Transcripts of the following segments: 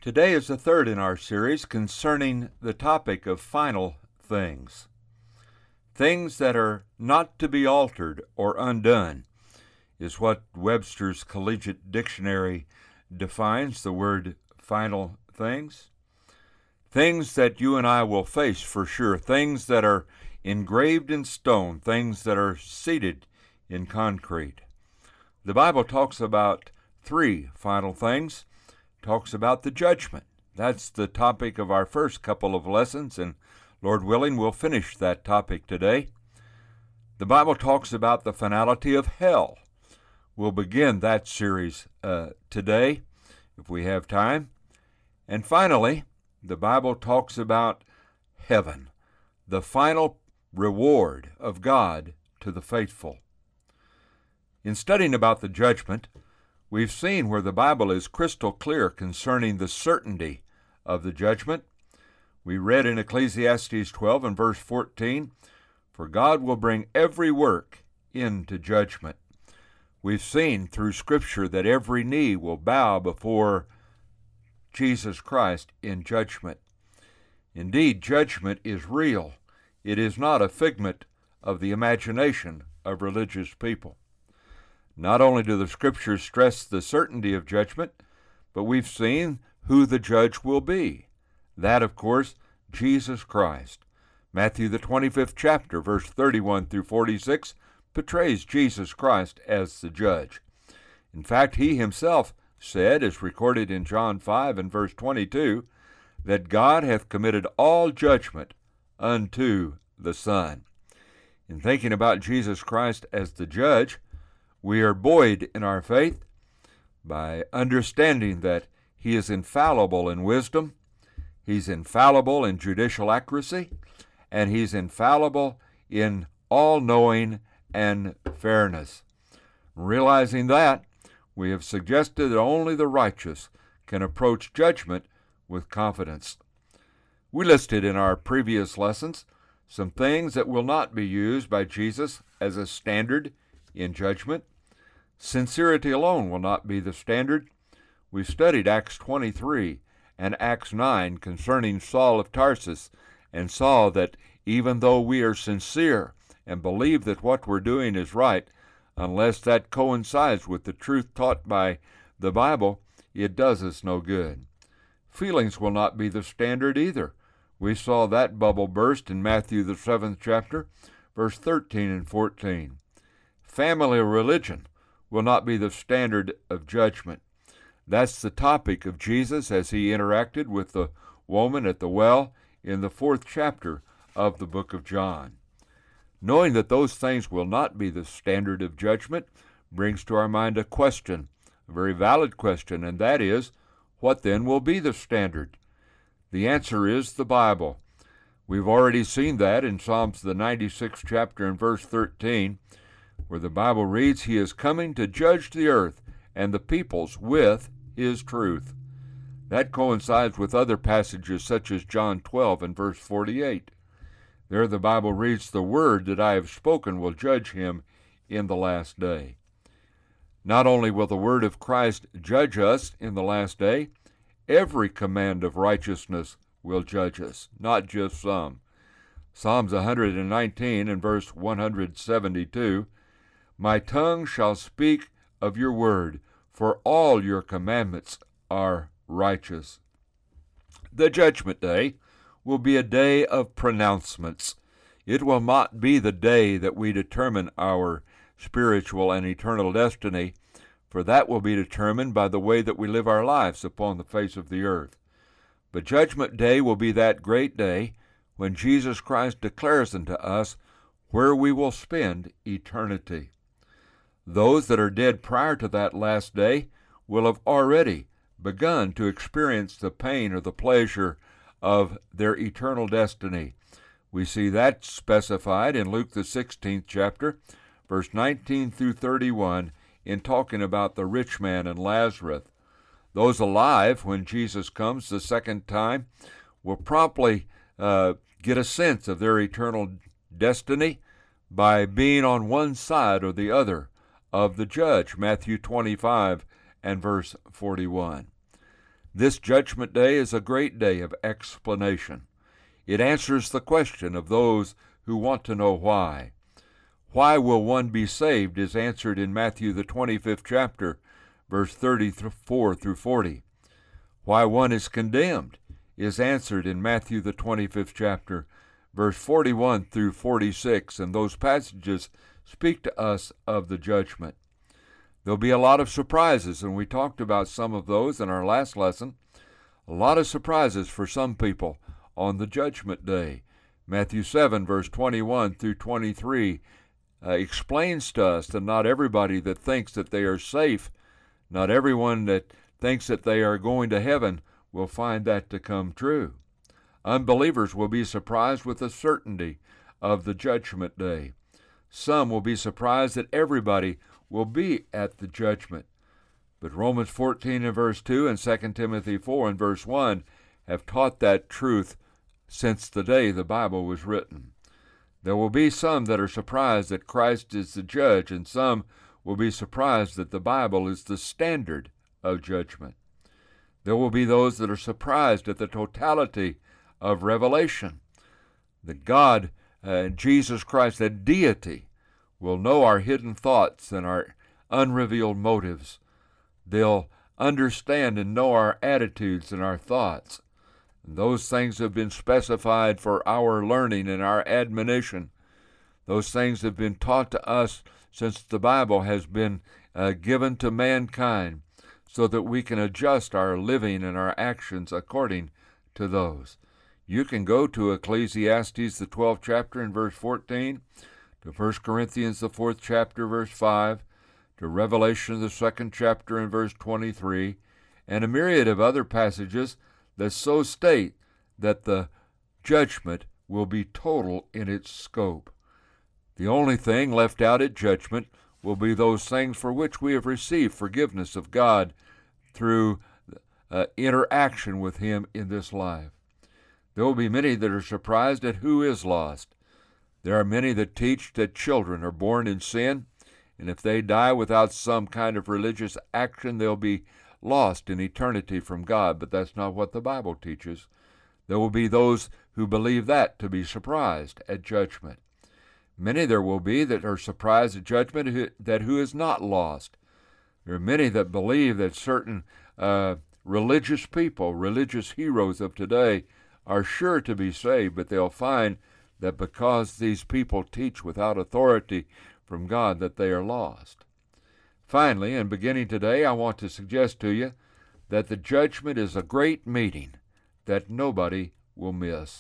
Today is the third in our series concerning the topic of final things. Things that are not to be altered or undone is what Webster's Collegiate Dictionary defines the word final things. Things that you and I will face for sure, things that are engraved in stone, things that are seated in concrete. The Bible talks about three final things. Talks about the judgment. That's the topic of our first couple of lessons, and Lord willing, we'll finish that topic today. The Bible talks about the finality of hell. We'll begin that series today, if we have time. And finally, the Bible talks about heaven, the final reward of God to the faithful. In studying about the judgment, we've seen where the Bible is crystal clear concerning the certainty of the judgment. We read in Ecclesiastes 12 and verse 14, "For God will bring every work into judgment." We've seen through Scripture that every knee will bow before Jesus Christ in judgment. Indeed, judgment is real. It is not a figment of the imagination of religious people. Not only do the Scriptures stress the certainty of judgment, but we've seen who the judge will be. That, of course, Jesus Christ. Matthew, the 25th chapter, verse 31 through 46, portrays Jesus Christ as the judge. In fact, he himself said, as recorded in John 5 and verse 22, that God hath committed all judgment unto the Son. In thinking about Jesus Christ as the judge, we are buoyed in our faith by understanding that he is infallible in wisdom, he's infallible in judicial accuracy, and he's infallible in all-knowing and fairness. Realizing that, we have suggested that only the righteous can approach judgment with confidence. We listed in our previous lessons some things that will not be used by Jesus as a standard in judgment. Sincerity alone will not be the standard. We studied Acts 23 and Acts 9 concerning Saul of Tarsus and saw that even though we are sincere and believe that what we're doing is right, unless that coincides with the truth taught by the Bible, it does us no good. Feelings will not be the standard either. We saw that bubble burst in Matthew the 7th chapter, verse 13 and 14. Family religion will not be the standard of judgment. That's the topic of Jesus as he interacted with the woman at the well in the 4th chapter of the book of John. Knowing that those things will not be the standard of judgment brings to our mind a question, a very valid question, and that is, what then will be the standard? The answer is the Bible. We've already seen that in Psalms the 96th chapter and verse 13, where the Bible reads, "He is coming to judge the earth and the peoples with his truth." That coincides with other passages such as John 12 and verse 48. There the Bible reads, "The word that I have spoken will judge him in the last day." Not only will the word of Christ judge us in the last day, every command of righteousness will judge us, not just some. Psalms 119 and verse 172, "My tongue shall speak of your word, for all your commandments are righteous." The judgment day will be a day of pronouncements. It will not be the day that we determine our spiritual and eternal destiny, for that will be determined by the way that we live our lives upon the face of the earth. But Judgment Day will be that great day when Jesus Christ declares unto us where we will spend eternity. Those that are dead prior to that last day will have already begun to experience the pain or the pleasure of their eternal destiny. We see that specified in Luke the 16th chapter, verse 19 through 31, in talking about the rich man and Lazarus. Those alive when Jesus comes the second time will promptly get a sense of their eternal destiny by being on one side or the other of the judge, Matthew 25 and verse 41. This Judgment Day is a great day of explanation. It answers the question of those who want to know why. Why will one be saved is answered in Matthew the 25th chapter, verse 34 through 40. Why one is condemned is answered in Matthew the 25th chapter, verse 41 through 46, and those passages speak to us of the judgment. There'll be a lot of surprises, and we talked about some of those in our last lesson. A lot of surprises for some people on the Judgment Day. Matthew 7, verse 21 through 23 explains to us that not everybody that thinks that they are safe, not everyone that thinks that they are going to heaven will find that to come true. Unbelievers will be surprised with the certainty of the Judgment Day. Some will be surprised that everybody will be at the judgment. But Romans 14 and verse 2 and 2 Timothy 4 and verse 1 have taught that truth since the day the Bible was written. There will be some that are surprised that Christ is the judge, and some will be surprised that the Bible is the standard of judgment. There will be those that are surprised at the totality of revelation. That God, Jesus Christ, that deity, will know our hidden thoughts and our unrevealed motives. They'll understand and know our attitudes and our thoughts. And those things have been specified for our learning and our admonition. Those things have been taught to us since the Bible has been given to mankind, so that we can adjust our living and our actions according to those. You can go to Ecclesiastes, the 12th chapter and verse 14, to 1 Corinthians, the 4th chapter, verse 5, to Revelation, the 2nd chapter and verse 23, and a myriad of other passages that so state that the judgment will be total in its scope. The only thing left out at judgment will be those things for which we have received forgiveness of God through interaction with Him in this life. There will be many that are surprised at who is lost. There are many that teach that children are born in sin, and if they die without some kind of religious action, they'll be lost in eternity from God, but that's not what the Bible teaches. There will be those who believe that to be surprised at judgment. Many there will be that are surprised at judgment that who is not lost. There are many that believe that certain religious people, religious heroes of today, are sure to be saved, but they'll find that because these people teach without authority from God, that they are lost. Finally, and beginning today, I want to suggest to you that the judgment is a great meeting that nobody will miss.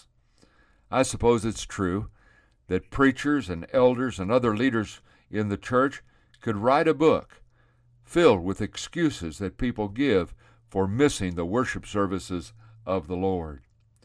I suppose it's true that preachers and elders and other leaders in the church could write a book filled with excuses that people give for missing the worship services of the Lord.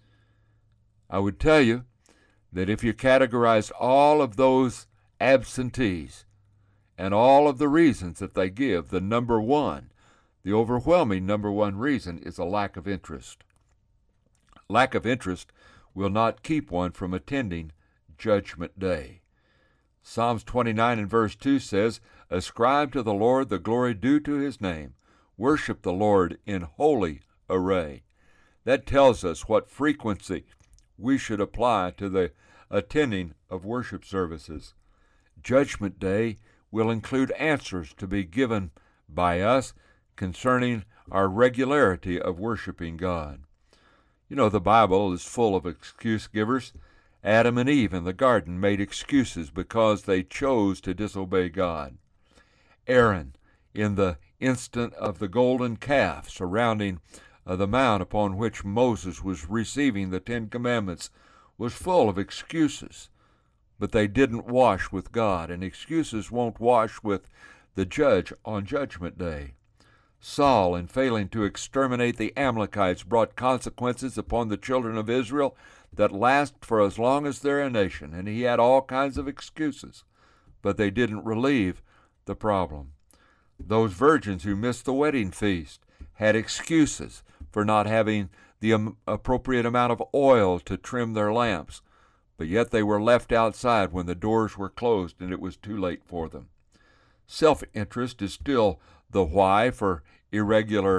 I would tell you that if you categorized all of those absentees and all of the reasons that they give, the overwhelming number one reason is a lack of interest. Lack of interest will not keep one from attending Judgment Day. Psalms 29 and verse 2 says, "Ascribe to the Lord the glory due to His name. Worship the Lord in holy array." That tells us what frequency we should apply to the attending of worship services. Judgment Day will include answers to be given by us concerning our regularity of worshiping God. You know, the Bible is full of excuse givers. Adam and Eve in the garden made excuses because they chose to disobey God. Aaron, in the instant of the golden calf surrounding the mount upon which Moses was receiving the Ten Commandments, was full of excuses. But they didn't wash with God, and excuses won't wash with the judge on Judgment Day. Saul, in failing to exterminate the Amalekites, brought consequences upon the children of Israel that last for as long as they're a nation, and he had all kinds of excuses, but they didn't relieve the problem. Those virgins who missed the wedding feast had excuses for not having the appropriate amount of oil to trim their lamps, but yet they were left outside when the doors were closed and it was too late for them. Self-interest is still the why for irregular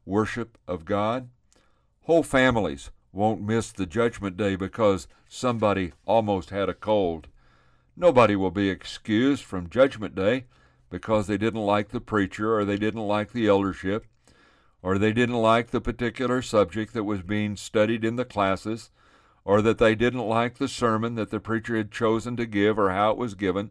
worship of God. Whole families won't miss the judgment day because somebody almost had a cold. Nobody will be excused from judgment day because they didn't like the preacher, or they didn't like the eldership, or they didn't like the particular subject that was being studied in the classes, or that they didn't like the sermon that the preacher had chosen to give or how it was given.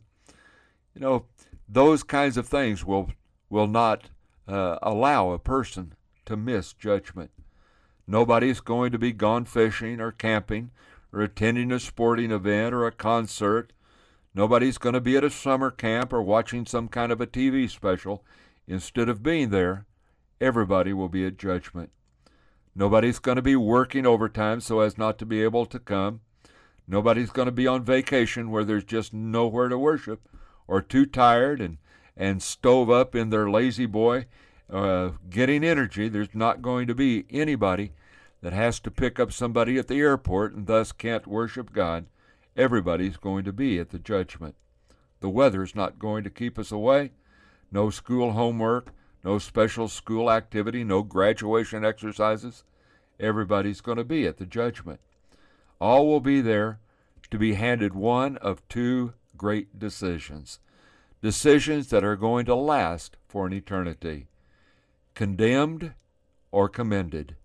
Those kinds of things will not allow a person to miss judgment. Nobody's going to be gone fishing or camping or attending a sporting event or a concert. Nobody's going to be at a summer camp or watching some kind of a TV special. Instead of being there, everybody will be at judgment. Nobody's going to be working overtime so as not to be able to come. Nobody's going to be on vacation where there's just nowhere to worship, or too tired and stove up in their lazy boy getting energy. There's not going to be anybody that has to pick up somebody at the airport and thus can't worship God. Everybody's going to be at the judgment. The weather's not going to keep us away. No school homework, no special school activity, no graduation exercises. Everybody's going to be at the judgment. All will be there to be handed one of two great decisions. Decisions that are going to last for an eternity. Condemned or commended.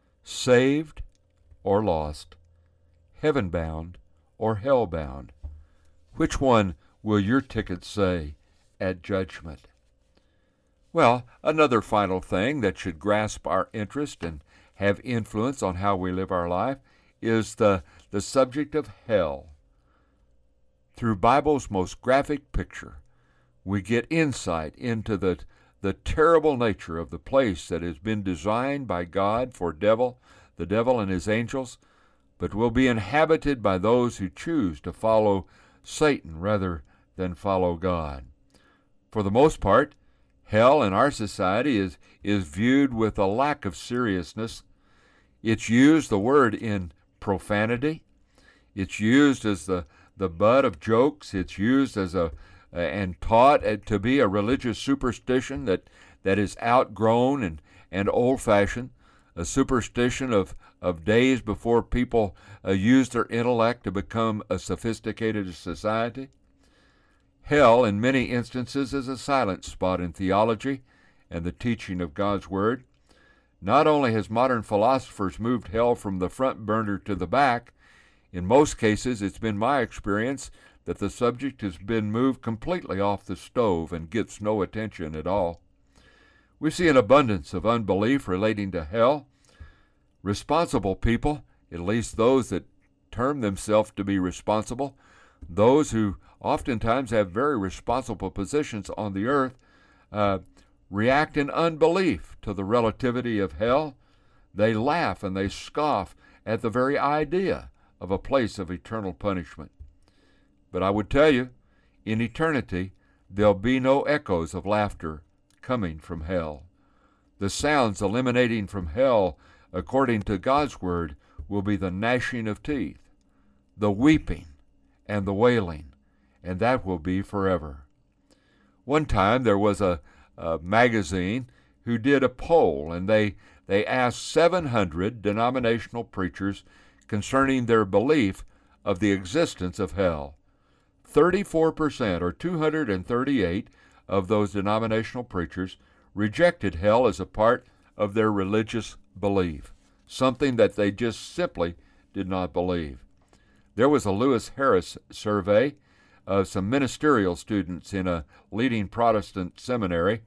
Saved or lost. Heaven-bound or hell-bound. Which one will your ticket say at judgment? Well, another final thing that should grasp our interest and have influence on how we live our life is the subject of hell. Through Bible's most graphic picture, we get insight into the terrible nature of the place that has been designed by God for the devil and his angels, but will be inhabited by those who choose to follow Satan rather than follow God. For the most part, hell in our society is viewed with a lack of seriousness. It's used, the word, in profanity. It's used as the butt of jokes. It's used as and taught to be a religious superstition that is outgrown and old-fashioned, a superstition of days before people used their intellect to become a sophisticated society. Hell, in many instances, is a silent spot in theology and the teaching of God's Word. Not only has modern philosophers moved hell from the front burner to the back, in most cases it's been my experience that the subject has been moved completely off the stove and gets no attention at all. We see an abundance of unbelief relating to hell. Responsible people, at least those that term themselves to be responsible, those who oftentimes have very responsible positions on the earth, react in unbelief to the relativity of hell. They laugh and they scoff at the very idea of a place of eternal punishment. But I would tell you, in eternity, there'll be no echoes of laughter coming from hell. The sounds emanating from hell, according to God's Word, will be the gnashing of teeth, the weeping, and the wailing, and that will be forever. One time there was a magazine who did a poll, and they asked 700 denominational preachers concerning their belief of the existence of hell. 34%, or 238 of those denominational preachers, rejected hell as a part of their religious belief, something that they just simply did not believe. There was a Lewis Harris survey of some ministerial students in a leading Protestant seminary.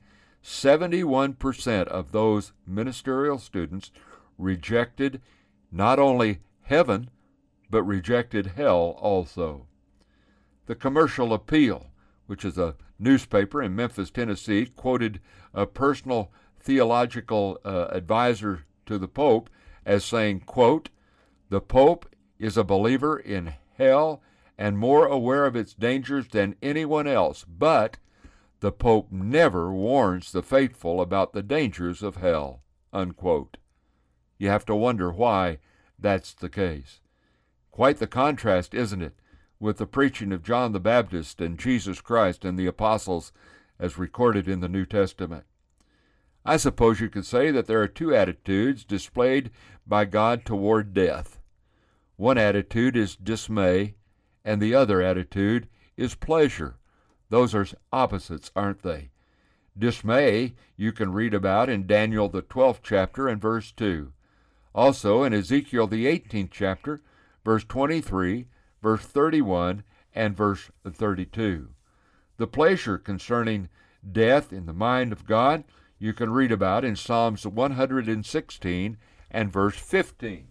71% of those ministerial students rejected not only heaven, but rejected hell also. The Commercial Appeal, which is a newspaper in Memphis, Tennessee, quoted a personal theological advisor to the Pope as saying, quote, "The Pope is a believer in hell and more aware of its dangers than anyone else, but the Pope never warns the faithful about the dangers of hell," unquote. You have to wonder why that's the case. Quite the contrast, isn't it, with the preaching of John the Baptist and Jesus Christ and the apostles as recorded in the New Testament. I suppose you could say that there are two attitudes displayed by God toward death. One attitude is dismay, and the other attitude is pleasure. Those are opposites, aren't they? Dismay you can read about in Daniel the 12th chapter and verse 2. Also in Ezekiel the 18th chapter, verse 23, verse 31, and verse 32. The pleasure concerning death in the mind of God you can read about in Psalms 116 and verse 15.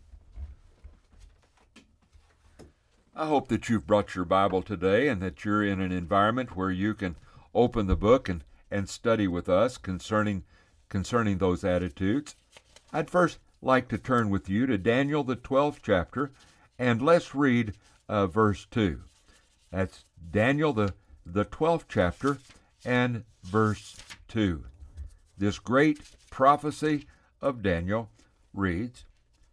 I hope that you've brought your Bible today and that you're in an environment where you can open the book and study with us concerning those attitudes. I'd first like to turn with you to Daniel the 12th chapter, and let's read verse 2. That's Daniel the 12th chapter and verse 2. This great prophecy of Daniel reads,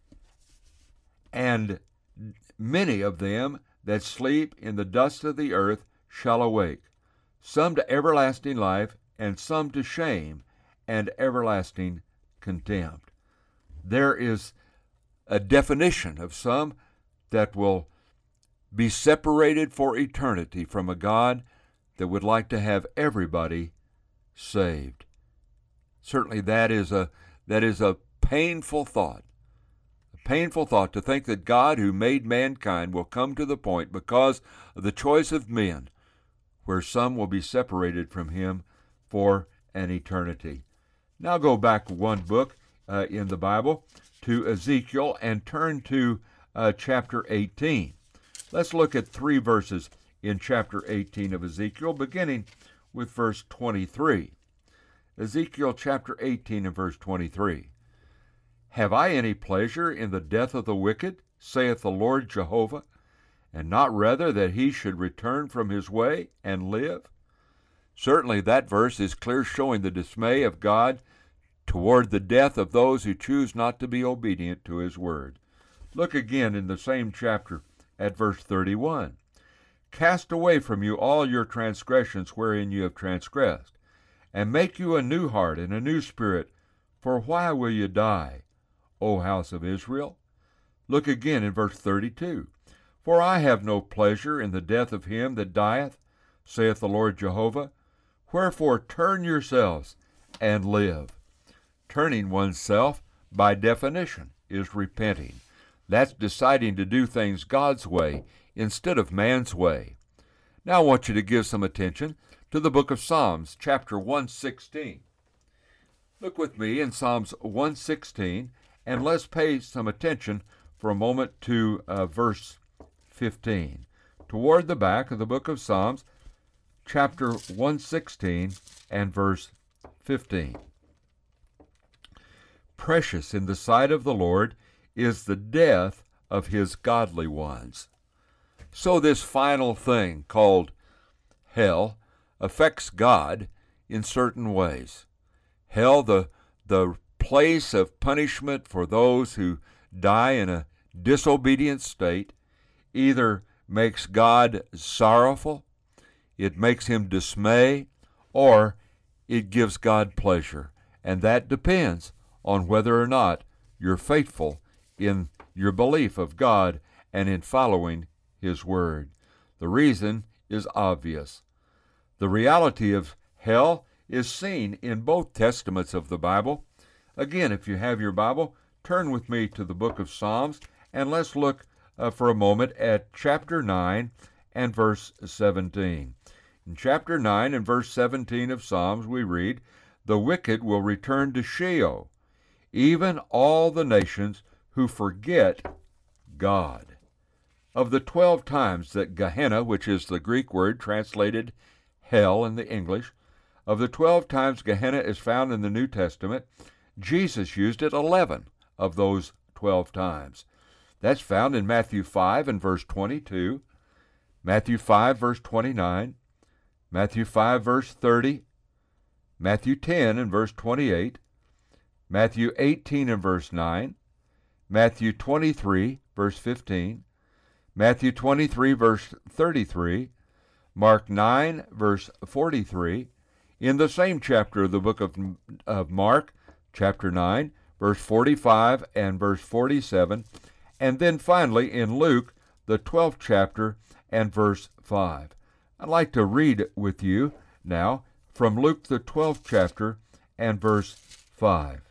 "And many of them that sleep in the dust of the earth shall awake, some to everlasting life, and some to shame and everlasting contempt." There is a definition of some that will be separated for eternity from a God that would like to have everybody saved. Certainly that is a painful thought. A painful thought to think that God who made mankind will come to the point, because of the choice of men, where some will be separated from him for an eternity. Now go back one book in the Bible to Ezekiel and turn to chapter 18. Let's look at 3 verses in chapter 18 of Ezekiel, beginning with verse 23. Ezekiel chapter 18 and verse 23. "Have I any pleasure in the death of the wicked, saith the Lord Jehovah, and not rather that he should return from his way and live?" Certainly that verse is clear, showing the dismay of God toward the death of those who choose not to be obedient to his word. Look again in the same chapter at verse 31. "Cast away from you all your transgressions wherein you have transgressed, and make you a new heart and a new spirit, for why will you die, O house of Israel?" Look again in verse 32. "For I have no pleasure in the death of him that dieth, saith the Lord Jehovah. Wherefore turn yourselves and live." Turning oneself, by definition, is repenting. That's deciding to do things God's way instead of man's way. Now I want you to give some attention to the book of Psalms, chapter 116. Look with me in Psalms 116, and let's pay some attention for a moment to verse 15. Toward the back of the book of Psalms, chapter 116 and verse 15. "Precious in the sight of the Lord is the death of his godly ones." So this final thing called hell affects God in certain ways. Hell, the place of punishment for those who die in a disobedient state, either makes God sorrowful, it makes him dismay, or it gives God pleasure. And that depends on whether or not you're faithful in your belief of God and in following his word. The reason is obvious. The reality of hell is seen in both testaments of the Bible. Again, if you have your Bible, turn with me to the book of Psalms, and let's look for a moment at chapter 9 and verse 17. In chapter 9 and verse 17 of Psalms, we read, "The wicked will return to Sheol, even all the nations who forget God." Of the 12 times that Gehenna, which is the Greek word translated hell in the English, of the 12 times Gehenna is found in the New Testament, Jesus used it 11 of those 12 times. That's found in Matthew 5 and verse 22, Matthew 5 verse 29, Matthew 5 verse 30, Matthew 10 and verse 28, Matthew 18 and verse 9, Matthew 23 verse 15, Matthew 23 verse 33, Mark 9 verse 43, in the same chapter of the book of Mark, chapter 9, verse 45 and verse 47, and then finally in Luke, the 12th chapter and verse 5. I'd like to read with you now from Luke, the 12th chapter and verse 5.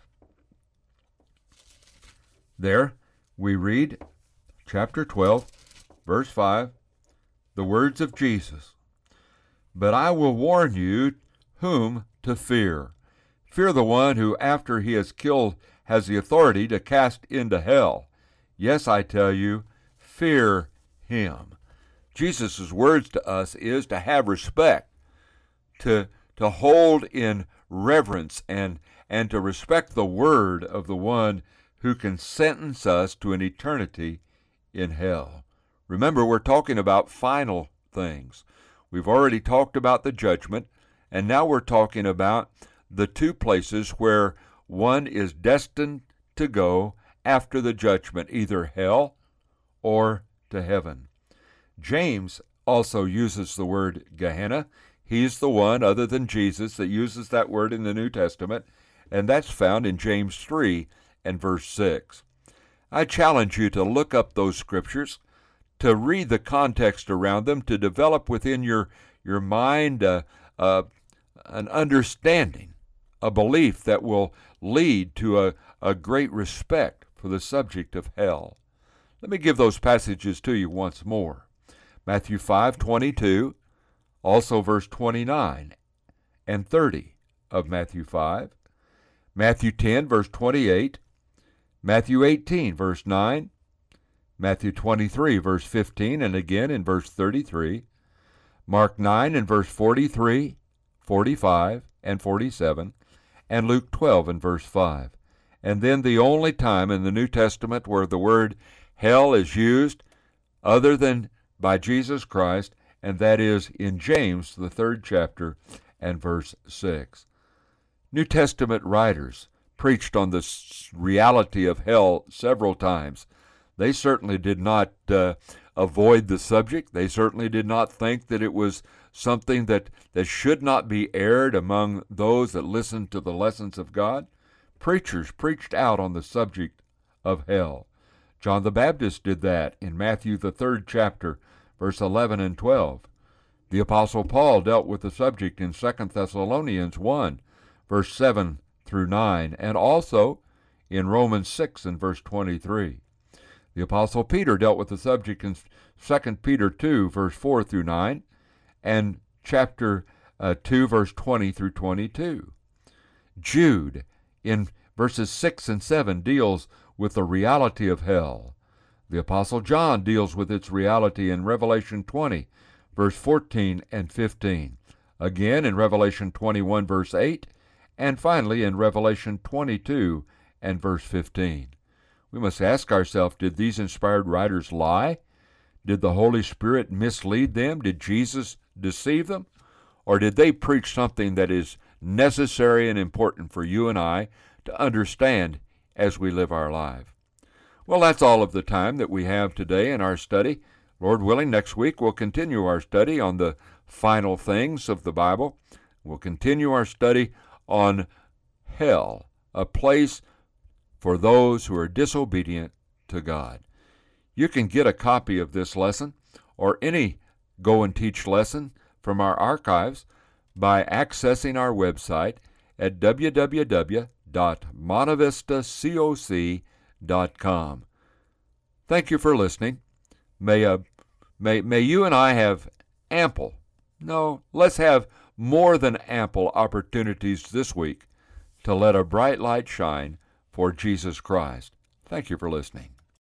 There we read, chapter 12, verse 5, the words of Jesus. But I will warn you whom to fear. Fear the one who, after he has killed, has the authority to cast into hell. Yes, I tell you, fear him. Jesus' words to us is to have respect, to hold in reverence, and to respect the word of the one who can sentence us to an eternity in hell. Remember, we're talking about final things. We've already talked about the judgment, and now we're talking about the two places where one is destined to go after the judgment, either hell or to heaven. James also uses the word Gehenna. He's the one, other than Jesus, that uses that word in the New Testament, and that's found in James 3 and verse 6. I challenge you to look up those scriptures, to read the context around them, to develop within your mind an understanding, a belief that will lead to a great respect for the subject of hell. Let me give those passages to you once more. Matthew 5:22, also verse 29 and 30 of Matthew 5. Matthew 10, verse 28. Matthew 18, verse 9. Matthew 23, verse 15, and again in verse 33. Mark 9 and verse 43, 45, and 47. And Luke 12 and verse 5. And then the only time in the New Testament where the word hell is used other than by Jesus Christ, and that is in James, the 3rd chapter, and verse 6. New Testament writers preached on the reality of hell several times. They certainly did not avoid the subject. They certainly did not think that it was something that should not be aired among those that listened to the lessons of God. Preachers preached out on the subject of hell. John the Baptist did that in Matthew, the 3rd chapter, verse 11 and 12. The Apostle Paul dealt with the subject in 2 Thessalonians 1, verse 7 through 9, and also in Romans 6 and verse 23. The Apostle Peter dealt with the subject in 2 Peter 2, verse 4 through 9, and chapter 2, verse 20 through 22. Jude, in verses 6 and 7, deals with the reality of hell. The Apostle John deals with its reality in Revelation 20, verse 14 and 15. Again in Revelation 21, verse 8, and finally in Revelation 22 and verse 15. We must ask ourselves, did these inspired writers lie? Did the Holy Spirit mislead them? Did Jesus deceive them? Or did they preach something that is necessary and important for you and I to understand as we live our life? Well, that's all of the time that we have today in our study. Lord willing, next week we'll continue our study on the final things of the Bible. We'll continue our study on hell, a place for those who are disobedient to God. You can get a copy of this lesson or any Go and Teach lesson from our archives by accessing our website at www.montevistacoc.com. Thank you for listening. May you and I have let's have more than ample opportunities this week to let a bright light shine for Jesus Christ. Thank you for listening.